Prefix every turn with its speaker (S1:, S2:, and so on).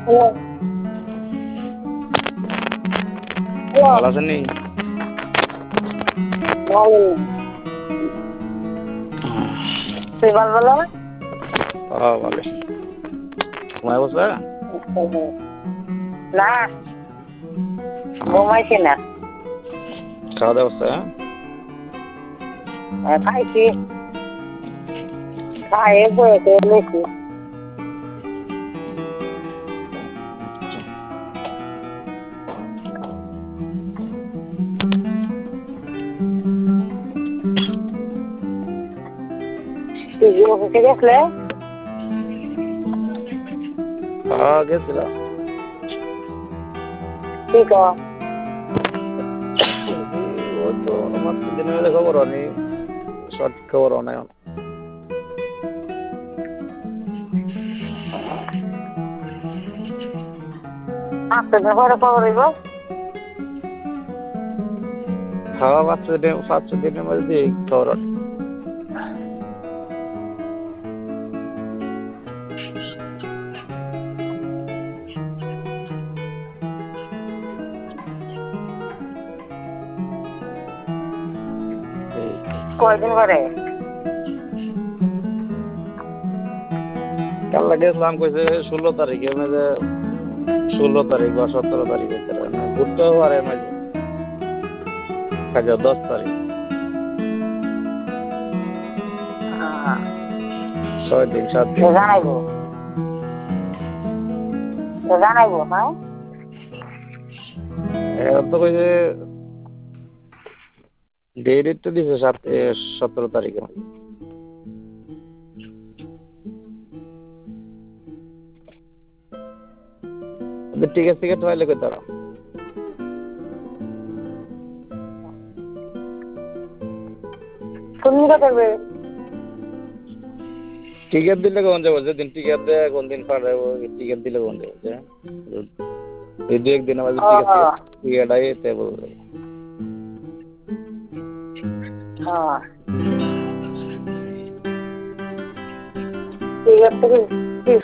S1: Hello, hello,
S2: ভালো আছেন নি?
S1: ভালো। তুই ভালো বলো?
S2: ভালো। ঘুমায় বসে?
S1: না, ঘুমাইছি না।
S2: খাওয়া দাওয়া হচ্ছে?
S1: খাইছি, খাইয়ে বয়েছে লেছি। তুই কি অফিসে গেছলে?
S2: গেছিলাম।
S1: কি কর?
S2: ওই তো মাত্র দিনের মধ্যে খবর আনি, সঠিক খবর অনেক।
S1: আপনার ঘরে খবর হইব?
S2: খাওয়া 5 দিনের মধ্যে খবর আনি।
S1: কয়দিন পরে?
S2: কাল গেছিলাম কইছে 16 তারিখে, 16 তারিখ বা 17 তারিখে ঘুরতেও পারে মাঝে 10 তারিখ, 6 দিন 7 দিন।
S1: জানাইবো, জানাইবো, হ্যাঁ?
S2: এখন তো কইছে ডেট তো দিছে 17 তারিখে। টিকিট পাইলে কই তারা
S1: তুমি কত করবে?
S2: টিকিট দিলে কোন যাবো, যেদিন টিকিট দেয় কোন দিন পাঠাবো, টিকিট দিলে কোন যাবো যে এই 2-1 দিন আমাদের টিকিট আই তে বলবে।
S1: ঠিক আছে।